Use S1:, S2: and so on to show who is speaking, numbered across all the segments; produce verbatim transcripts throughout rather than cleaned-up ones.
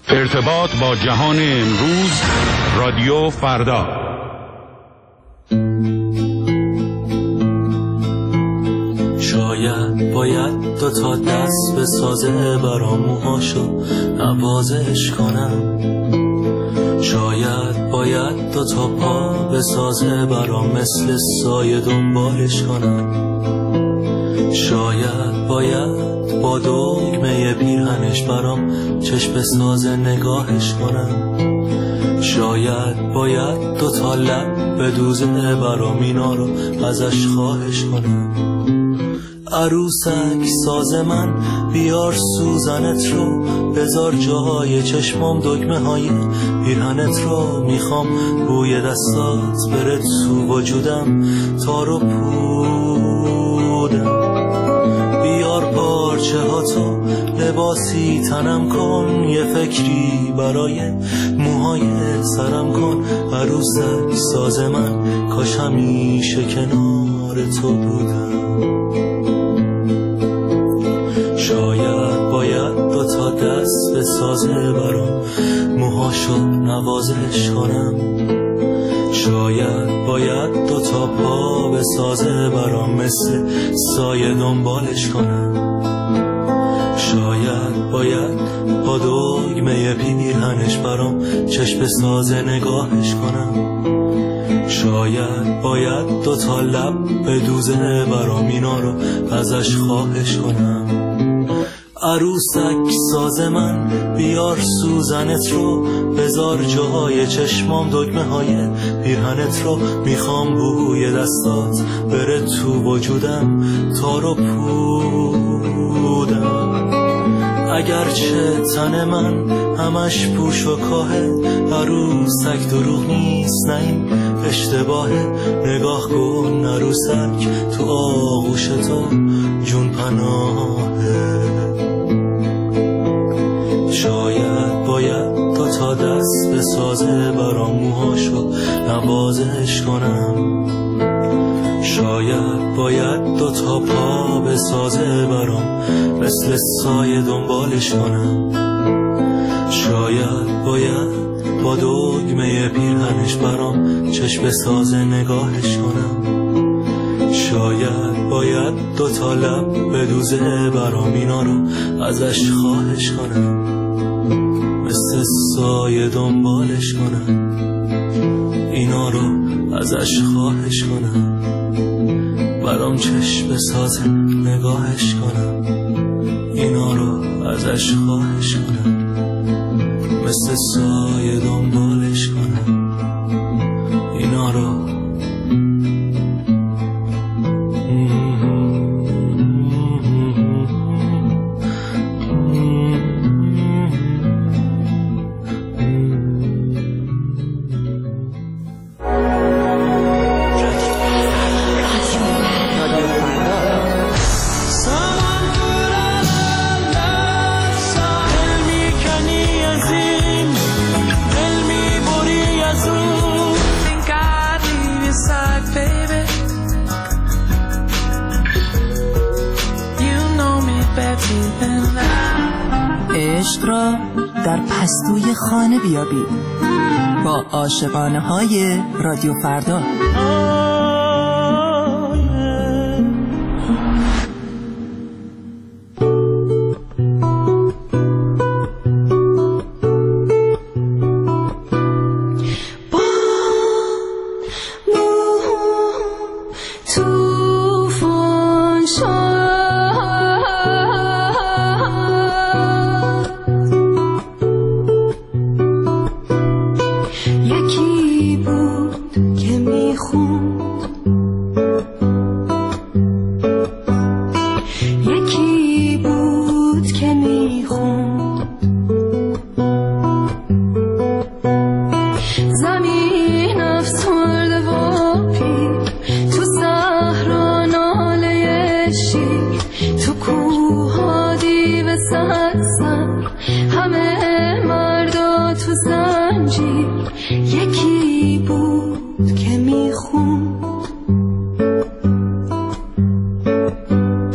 S1: ارتباط با جهان امروز، رادیو فردا.
S2: شاید باید دو تا دست به سازه برام موهاشو نوازش کنم، شاید باید دو تا پا به سازه برام مثل سایه دنبالش کنم، شاید باید با دگمه پیرهنش برام چشم سازه نگاهش کنم، شاید باید دو تا لب بدوزه برام اینا رو ازش خواهش کنم. عروسک ساز من بیار سوزنت رو، بذار جاهای چشمام دگمه های پیرهنت رو، میخوام بوی دستات بره تو وجودم تا رو پودم، بیار پارچه ها تو لباسی تنم کن، یه فکری برای موهای سرم کن. عروسک ساز من کاش همیشه کنار تو بودم. شاید باید دو تا دست به سازه برام موهاشو نوازش کنم، شاید باید دو تا پا به سازه برام مثل سایه دنبالش کنم، شاید باید با دگمه پیرهنش برام چشم سازه نگاهش کنم، شاید باید دو تا لب بدوزه برام اینا رو ازش خواهش کنم. عروسک ساز من بیار سوزنت رو، بذار جاهای چشمام دگمه های پیرهنت رو، میخوام بوی دستات بره تو وجودم تا رو پودم. اگرچه تن من همش پوش و کاهه، عروسک دروغ نیست نه این اشتباهه، نگاه کن عروسک تو آغوش تو جون پناهه. شاید باید دو تا دست به سازه برام موهاشو نوازش کنم، شاید باید دو تا پا به سازه برام مثل سایه دنبالش کنم، شاید باید با دگمه پیرهنش برام چشم سازه نگاهش کنم، شاید باید دو تا لب بدوزه برام اینا رو ازش خواهش کنم، مثل سایه دنبالش کنم، اینا رو ازش خواهش کنم، برام چشم سازه نگاهش کنم، اینا رو ازش خواهش کنم، مثل سایه دنبالش کنم، اینا رو
S3: عشق را در پستوی خانه بیابید با عاشقانه های رادیو فردا.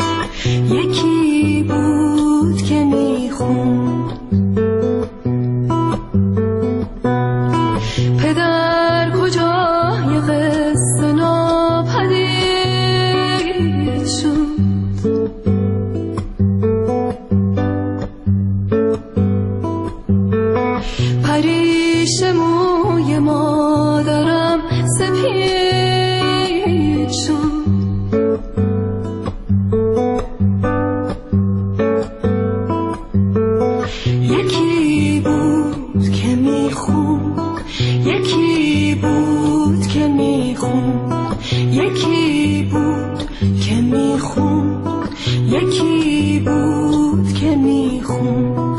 S4: یکی بود که میخوند پریش موی مادرم سپید شد. یکی بود که میخوند، یکی بود که میخوند، یکی بود که میخوند، یکی بود که میخوند.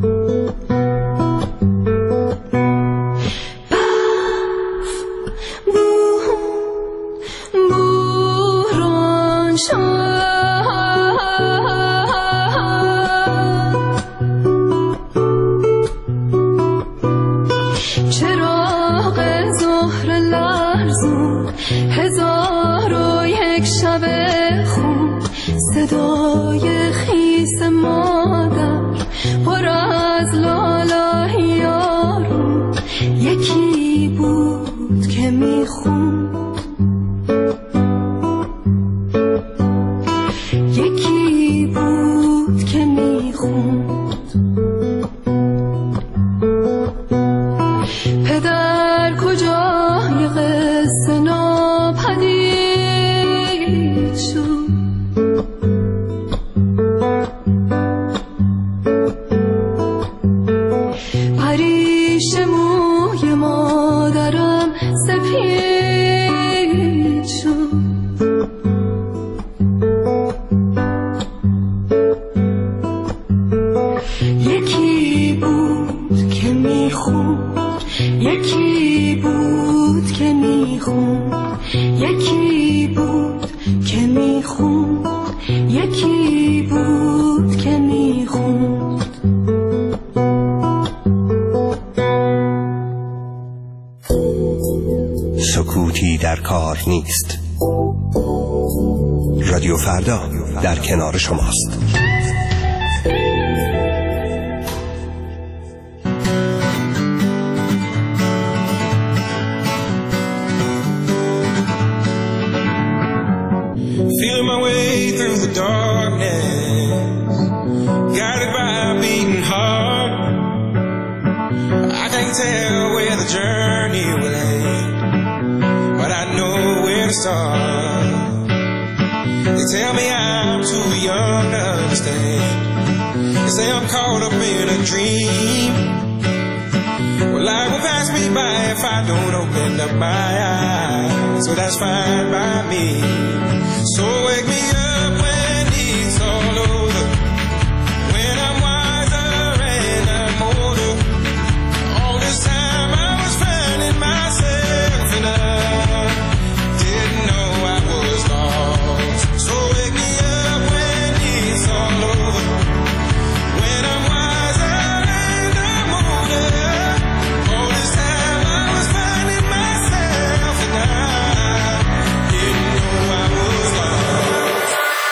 S4: هزار و یک شب خون، صدای خیس مادر پر از لالای یارون. یکی بود که میخوند، یکی بود که میخوند. پدر کجای قصه ناپدید شد. پریش موی مادرم سپید شد. یکی بود که میخوند، یکی بود که میخوند، یکی بود که میخوند، یکی بود که میخوند.
S5: سکوتی در کار نیست. رادیو فردا در کنار شماست.
S6: Feeling my way through the darkness, guided by a beating heart. I can't tell where the journey will end, but I know where to start. They tell me I'm too young to understand. They say I'm caught up in a dream. Well, life will pass me by if I don't open up my eyes, so that's fine by me. So wake me up when it's all over, when I'm wiser and I'm older. All this time I was finding myself and I didn't know I was lost. So wake me up when it's all over, when I'm wiser and I'm older. All this time I was finding myself and I didn't know I was lost.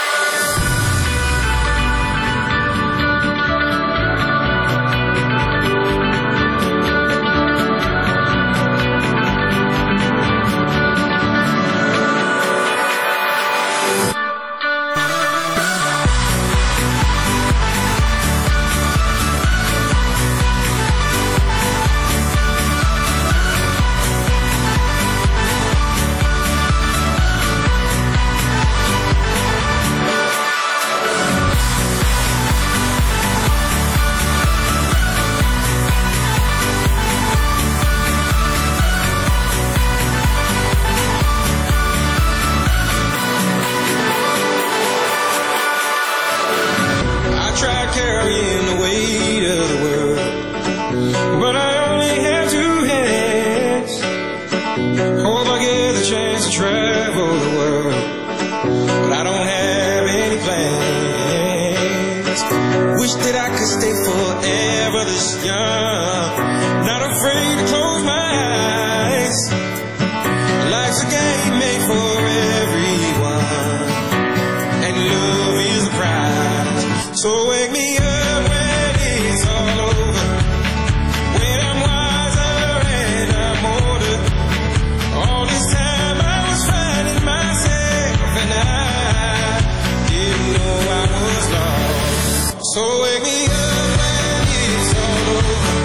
S6: I tried carrying the weight of the world, but I only have two hands. Hope I get the chance to travel the world, but I don't have any plans. Wish that I could stay forever this young, not afraid to close my eyes. Life's a game made for everyone, and love is the prize. So wake me up when it's all over, when I'm wiser and I'm older. All this time I was finding myself and I didn't know I was lost. So wake me up when it's all over,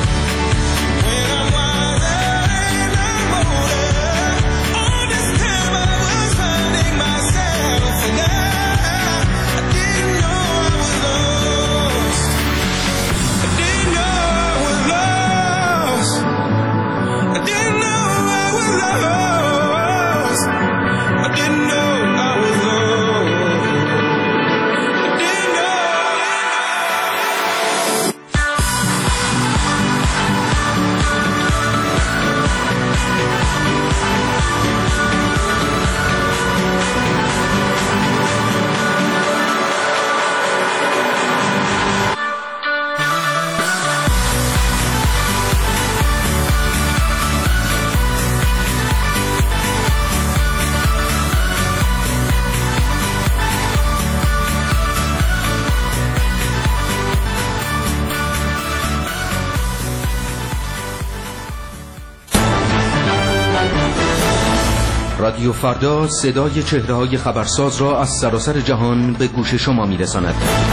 S7: رادیو فردا صدای چهره‌های خبرساز را از سراسر جهان به گوش شما می‌رساند.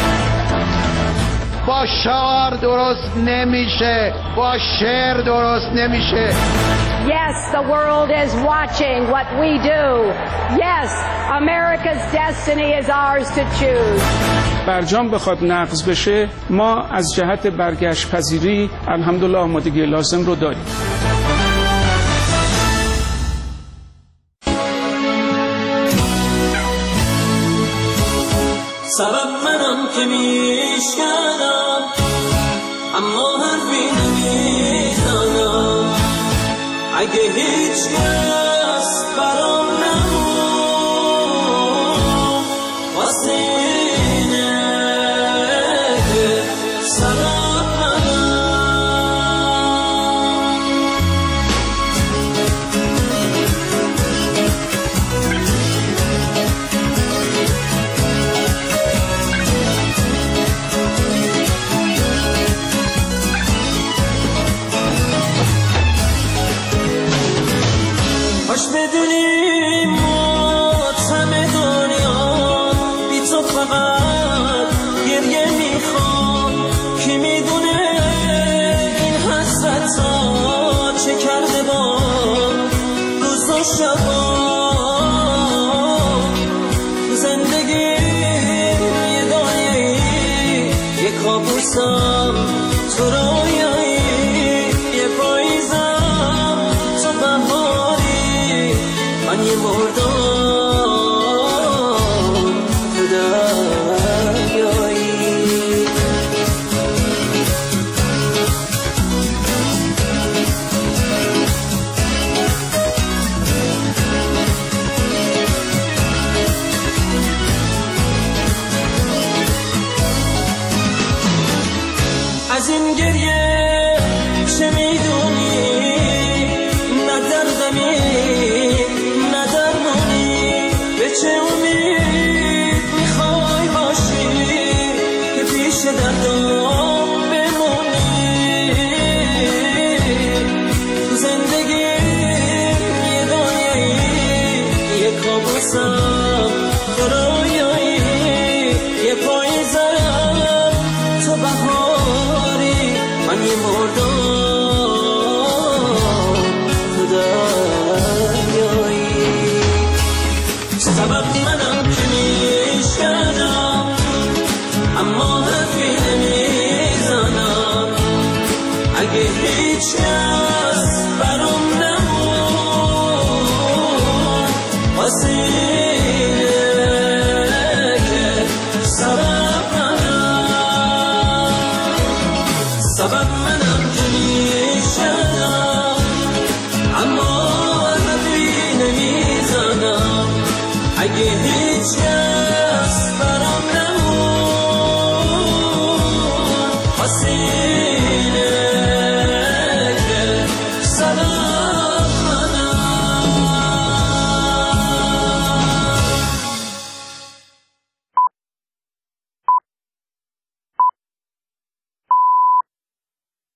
S8: با شعار درست نمیشه، با شعر درست نمیشه.
S9: Yes, the world is watching what we do. Yes, America's destiny is ours to choose.
S10: برجام بخواد نقض بشه، ما از جهت برگشت پذیری الحمدلله آمادگی لازم رو داریم.
S2: سبب منم که میشکنم اما حرفی نمیزنم. اگه هیچ کس برام نمون واسه اینه که سبب باش بدونیم ماتم دنیا بی تو فقط گریه میخواد. کی میدونه این حسرت ها چه کرده با روز و شبا. زندگی یه دنیایی یه کابوسم تو رویایی یه پاییزم تو بهاری من یه مردم تو دریایی. از این گریه چه میدونی؟ نه دردمی نه درمانی. به چه امید میخوای باشی که پیش دردم بمونی؟ تو زندگی یه دنیایی یه کابوسم تو رویایی یه پاییزم تو بهاری من یه مردم تو دریایی. سبب منم که میشکنم اما حرفی نمیزنم. اگه هیچ کس برام نمون واسه اینه که سبب منم سبب منم که میشکنم